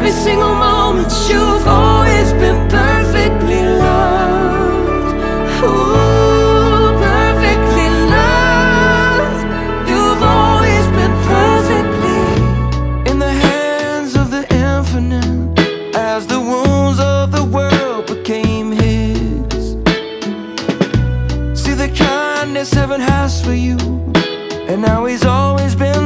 every single moment. You've always been perfectly loved. Ooh, perfectly loved. You've always been perfectly in the hands of the infinite, as the wounds of the world became his. See the kindness heaven has for you, and now he's always been